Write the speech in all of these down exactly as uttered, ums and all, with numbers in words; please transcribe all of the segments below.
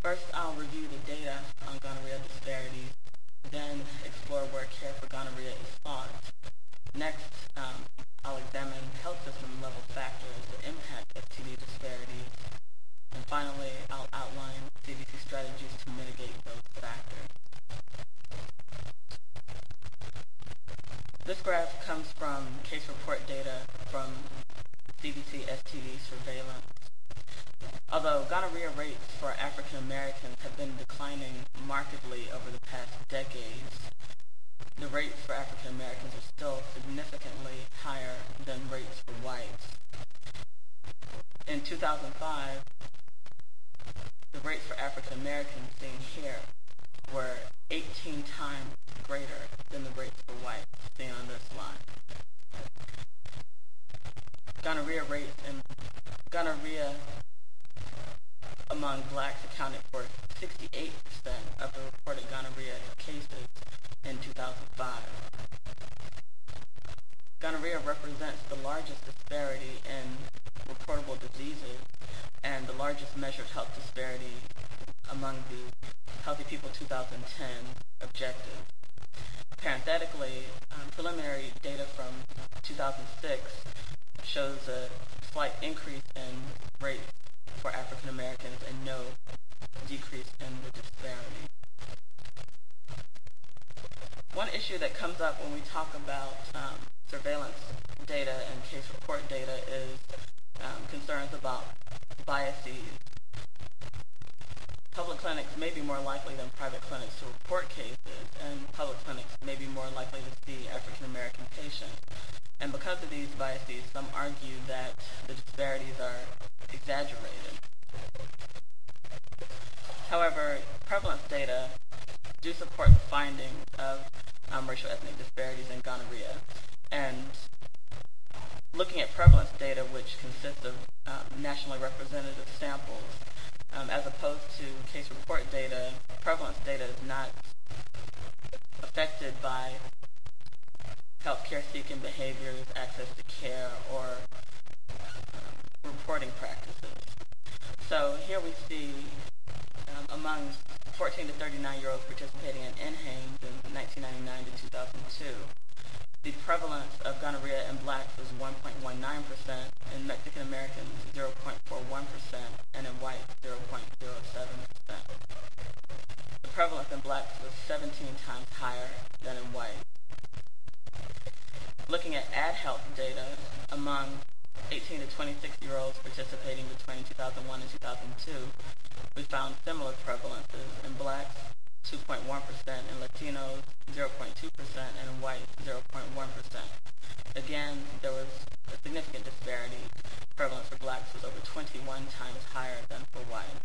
First, I'll review the data on gonorrhea disparities, then explore where care for gonorrhea is sought. Next, um, I'll examine health system level factors that impact S T D disparities. And finally, I'll outline C D C strategies to mitigate those factors. This graph comes from case report data from C D C S T D surveillance. Although gonorrhea rates for African Americans have been declining markedly over the past decades, the rates for African Americans are still significantly higher than rates for whites. In two thousand five, the rates for African Americans seen here were eighteen times greater than the rates for whites seen on this line. Gonorrhea rates and gonorrhea among blacks accounted for sixty-eight percent of the reported gonorrhea cases in two thousand five. Gonorrhea represents the largest disparity in reportable diseases and the largest measured health disparity among the Healthy People two thousand ten objectives. Parenthetically, um, preliminary data from two thousand six shows a slight increase in rates for African Americans and no decrease in the disparity. One issue that comes up when we talk about um, surveillance data and case report data is um, concerns about biases. Public clinics may be more likely than private clinics to report cases, and public clinics may be more likely to see African American patients. And because of these biases, some argue that the disparities are exaggerated. However, prevalence data do support the findings of um, racial ethnic disparities in gonorrhea. And looking at prevalence data, which consists of um, nationally representative samples, um, as opposed to case report data, prevalence data is not affected by healthcare seeking behaviors, access to care, or um, reporting practices. So here we see um, among fourteen to thirty-nine year olds participating in N HANES in nineteen ninety-nine to two thousand two, the prevalence of gonorrhea in blacks was one point one nine percent, in Mexican Americans zero point four one percent, and in whites zero point zero seven percent. The prevalence in blacks was seventeen times higher than in whites. Looking at AdHealth data among eighteen to twenty-six year olds participating between two thousand one and two thousand two, we found similar prevalences in blacks two point one percent, in Latinos zero point two percent, and in whites zero point one percent. Again, there was a significant disparity. Prevalence for blacks was over twenty-one times higher than for whites.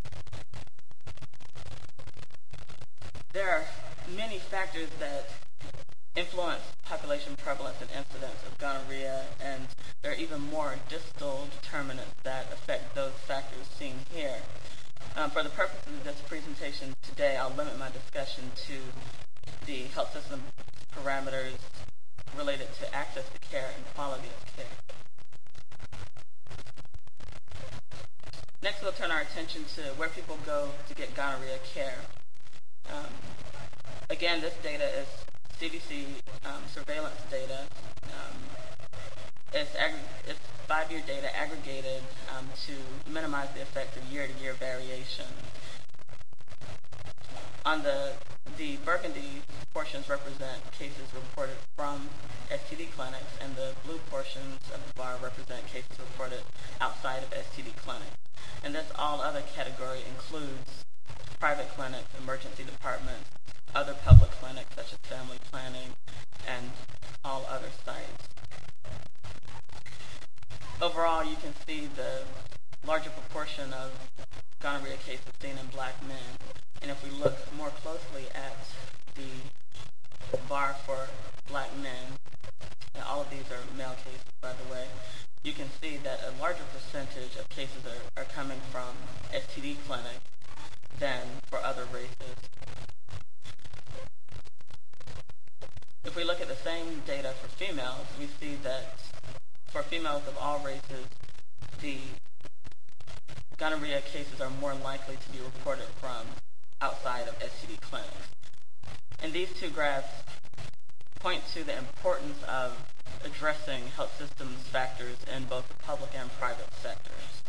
There are many factors that influence population prevalence and incidence of gonorrhea, and there are even more distal determinants that affect those factors seen here. Um, for the purposes of this presentation today, I'll limit my discussion to the health system parameters related to access to care and quality of care. Next, we'll turn our attention to where people go to get gonorrhea care. Um, again, this data is C D C um, surveillance data. Um, it's, it's five-year data aggregated um, to minimize the effects of year-to-year variation. On the the burgundy portions represent cases reported from S T D clinics, and the blue portions of the bar represent cases reported outside of S T D clinics. And this all other category includes private clinics, emergency departments, other public clinics such as family planning, and all other sites. Overall, you can see the larger proportion of gonorrhea cases seen in black men. And if we look more closely at the bar for black men, and all of these are male cases, by the way, you can see that a larger percentage of cases are, are coming from S T D clinics than for other races. If we look at the same data for females, we see that for females of all races, the gonorrhea cases are more likely to be reported from outside of S T D clinics. And these two graphs point to the importance of addressing health systems factors in both the public and private sectors.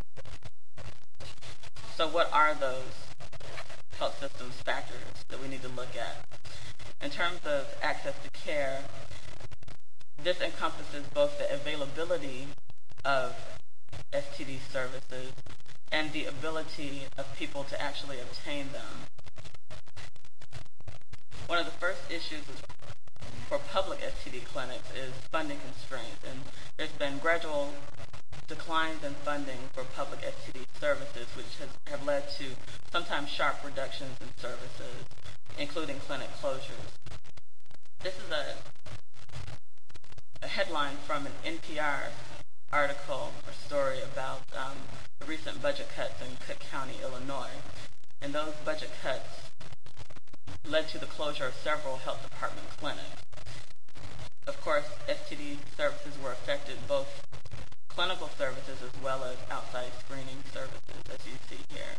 So what are those health systems factors that we need to look at? In terms of access to care, this encompasses both the availability of S T D services and the ability of people to actually obtain them. One of the first issues for public S T D clinics is funding constraints, and there's been gradual declines in funding for public S T D services, which has, have led to sometimes sharp reductions in services, including clinic closures. This is a, a headline from an N P R article or story about um, the recent budget cuts in Cook County, Illinois. And those budget cuts led to the closure of several health department clinics. Of course, S T D services were affected, both clinical services as well as outside screening services, as you see here.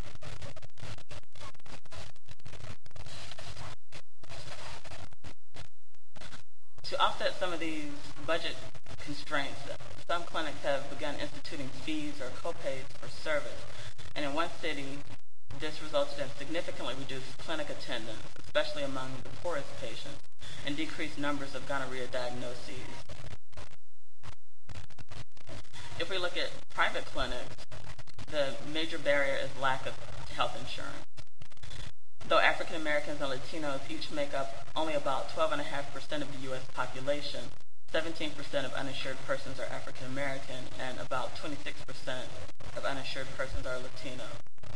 To offset some of these budget constraints, some clinics have begun instituting fees or copays for service. And in one city, this resulted in significantly reduced clinic attendance, especially among the poorest patients, and decreased numbers of gonorrhea diagnoses. If we look at private clinics, the major barrier is lack of health insurance. Though African Americans and Latinos each make up only about twelve point five percent of the U S population, seventeen percent of uninsured persons are African American, and about twenty-six percent of uninsured persons are Latino.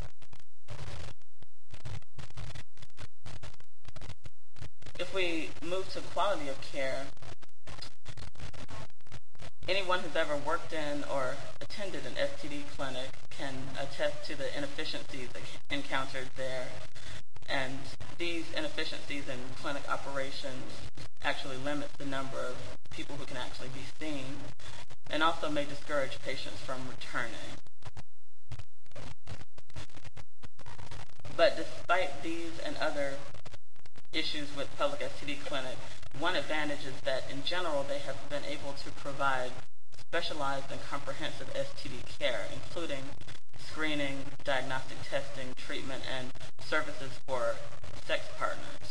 If we move to quality of care, anyone who's ever worked in or attended an S T D clinic can attest to the inefficiencies encountered there. And these inefficiencies in clinic operations actually limit the number of people who can actually be seen, and also may discourage patients from returning. But despite these and other issues with public S T D clinics, one advantage is that in general they have been able to provide specialized and comprehensive S T D care, including screening, diagnostic testing, treatment, and services for sex partners.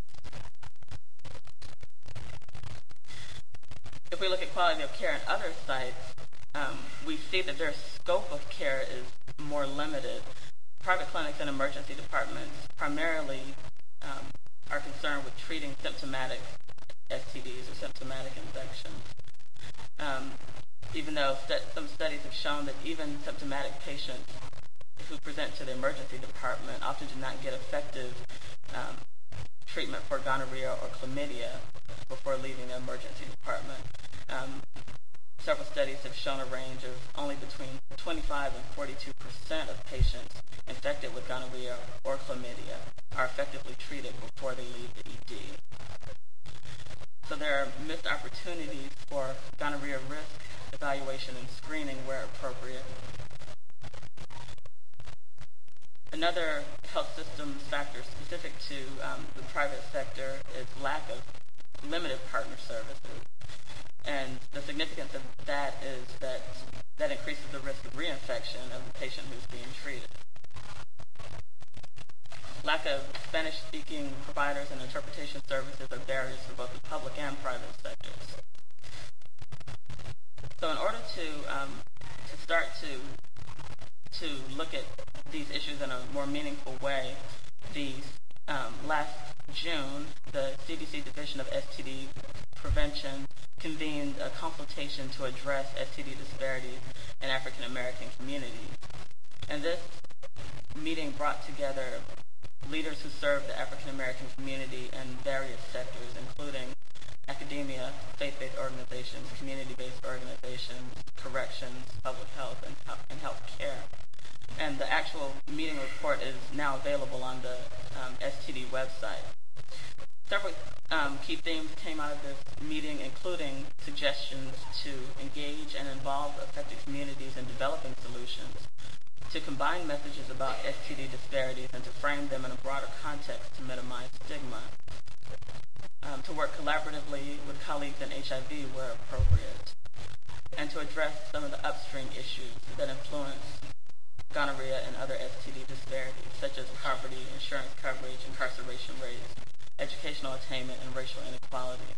If we look at quality of care in other sites, um, we see that their scope of care is more limited. Private clinics and emergency departments primarily um, are concerned with treating symptomatic S T Ds or symptomatic infections. Um, even though st- some studies have shown that even symptomatic patients who present to the emergency department often do not get effective um, treatment for gonorrhea or chlamydia before leaving the emergency department. Um, several studies have shown a range of only between twenty-five and forty-two percent of patients infected with gonorrhea or chlamydia are effectively treated before they leave the E D. So there are missed opportunities for gonorrhea risk evaluation and screening where appropriate. Another health systems factor specific to um, the private sector is lack of limited partner services. And the significance of that is that that increases the risk of reinfection of the patient who's being treated. Lack of Spanish-speaking providers and interpretation services are barriers for both the public and private sectors. So in order to um, to start to to look at these issues in a more meaningful way, the um, last June, the C D C Division of S T D Prevention convened a consultation to address S T D disparities in African American communities. And this meeting brought together leaders who serve the African American community in various sectors, including academia, faith-based organizations, community-based organizations, corrections, public health, and, and health care. And the actual meeting report is now available on the um, S T D website. Several um, key themes came out of this meeting, including suggestions to engage and involve affected communities in developing solutions, to combine messages about S T D disparities and to frame them in a broader context to minimize stigma, um, to work collaboratively with colleagues in H I V where appropriate, and to address some of the upstream issues that influence gonorrhea and other S T D disparities, such as poverty, insurance coverage, incarceration rates, educational attainment, and racial inequality.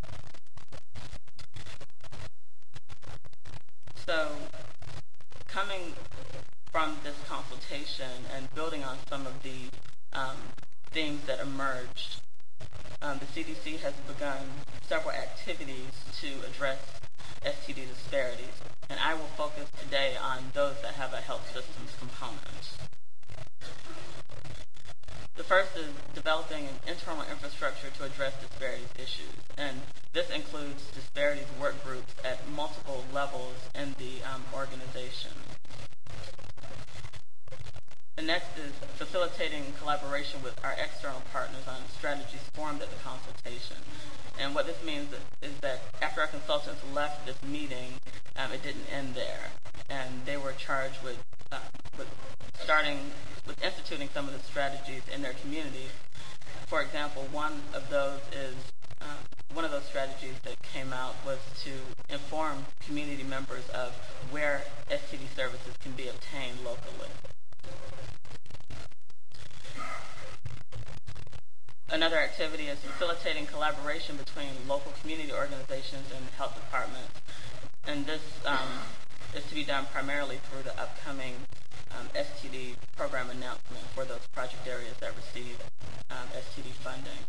So, coming from this consultation and building on some of the um, themes that emerged, um, the C D C has begun several activities to address S T D disparities, and I will focus today on those that have a health systems component. The first is developing an internal infrastructure to address disparities issues, and this includes disparities work groups at multiple levels in the um, organization. The next is facilitating collaboration with our external partners on strategies formed at the consultation. And what this means is that after our consultants left this meeting, um, it didn't end there. And they were charged with, uh, with starting, with instituting some of the strategies in their community. For example, one of those is, uh, one of those strategies that came out was to inform community members of where S T D services can be obtained locally. Another activity is facilitating collaboration between local community organizations and health departments. And this um, is to be done primarily through the upcoming um, S T D program announcement for those project areas that receive um, S T D funding.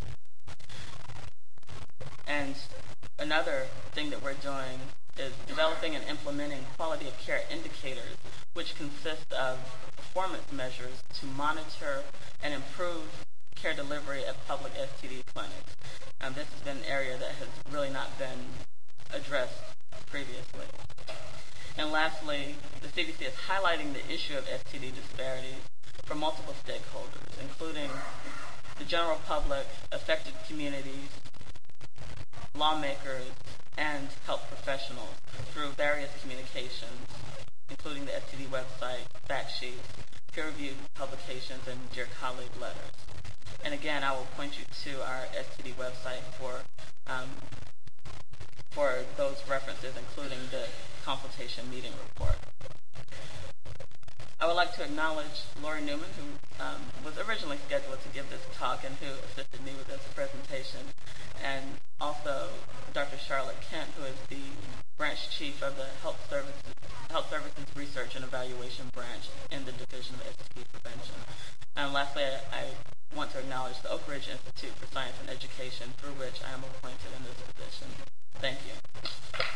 And another thing that we're doing is developing and implementing quality of care indicators, which consist of performance measures to monitor and improve care delivery at public S T D clinics. Um, this has been an area that has really not been addressed previously. And lastly, the C D C is highlighting the issue of S T D disparities for multiple stakeholders, including the general public, affected communities, lawmakers, and health professionals through various communications, including the S T D website, fact sheets, peer-reviewed publications, and Dear Colleague letters. And again, I will point you to our S T D website for um, for those references, including the consultation meeting report. I would like to acknowledge Lori Newman, who um, was originally scheduled to give this talk and who assisted me with this presentation, and also Doctor Charlotte Kent, who is the branch chief of the Health Services, Health Services Research and Evaluation branch in the Division of S T D Prevention. And lastly, I, I want to acknowledge the Oak Ridge Institute for Science and Education, through which I am appointed in this position. Thank you.